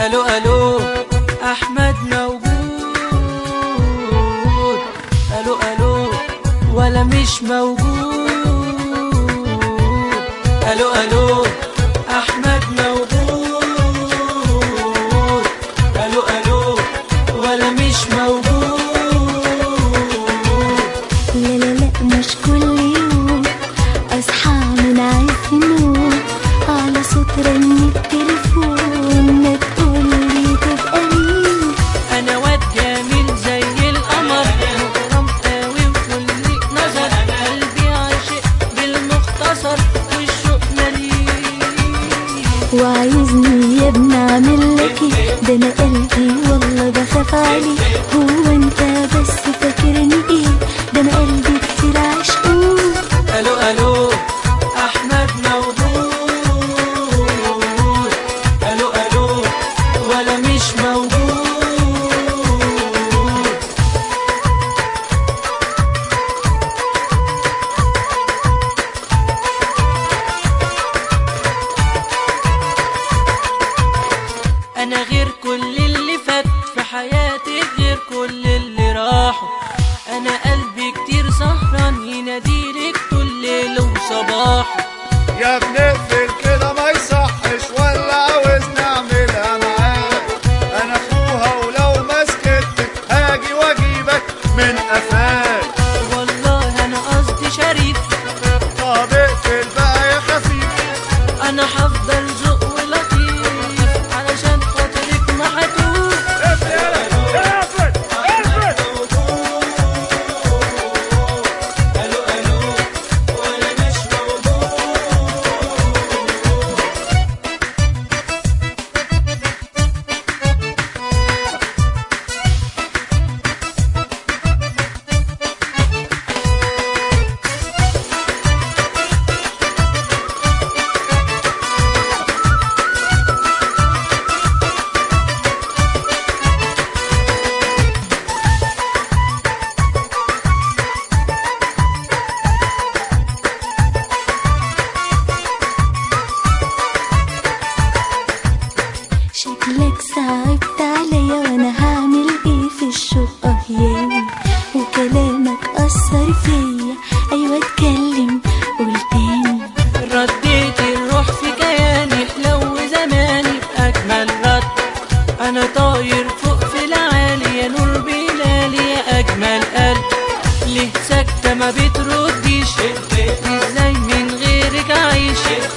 الو الو احمد موجود، الو الو ولا مش موجود، الو الو احمد موجود، الو الو ولا مش موجود. لا لا لا مش كل يوم اصحى من عز النوم على صوت رن التليفون ما تقولي تبقى مين. انا واد جميل زي القمر مغرم قوي وكل نظر، قلبي عاشق بالمختصر والشوق مليء. وعايزني يا ابني اعمل لك ايه؟ ده انا قلبي والله بخاف عليه. هو انت بس فاكرني ايه؟ ده انا قلبي كتير عشقه. الو الو احمد موجود، الو الو ولا مش موجود. انا غير كل اللي فات في حياتي، غير كل اللي راحوا. انا قلبي كتير سهران يناديلك طول ليل وصباح. يا بنقفل كده ما يصحش ولا عاوز نعملها معاك؟ انا اخوها ولو ما سكتك هاجي واجيبك من قفاك. والله انا قصدي شريف. طب اقفل بقى يا خفيف، انا هفضل ذوق ولطيف علشان خاطرك ما هتوه. اقفل يلا اقفل اقفل. الو الو ولا مش موجود. شكلك صعبت عليا وانا هعمل ايه في الشوق ياوي. وكلامك اثر فيا، ايوه اتكلم قول تاني. رديت الروح في كياني، حلو زماني بأجمل رد. أنا طاير فوق في العالي يا نور بلالي يا أجمل قلب. ليه ساكتة ما بترديش؟ ازاي من غيرك أعيش؟